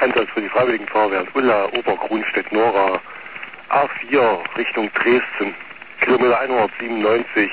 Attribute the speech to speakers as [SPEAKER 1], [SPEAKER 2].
[SPEAKER 1] Einsatz für die Freiwilligen Feuerwehren Ulla, Obergrunstedt, Nora, A4 Richtung Dresden, Kilometer 197,